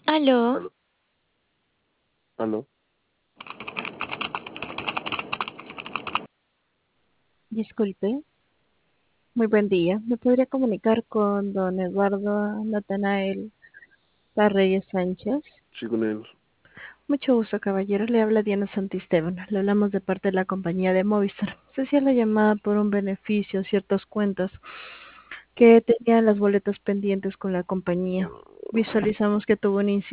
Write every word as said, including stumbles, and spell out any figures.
Aló, Aló, aló. disculpe, muy buen día. ¿Me podría comunicar con don Eduardo Natanael Reyes Sánchez? Sí, con él. Mucho gusto, caballero. Le habla Diana Santisteban. Le hablamos de parte de la compañía de Movistar. Se hacía la llamada por un beneficio, ciertas cuentas que tenían las boletas pendientes con la compañía. Visualizamos que tuvo un incidente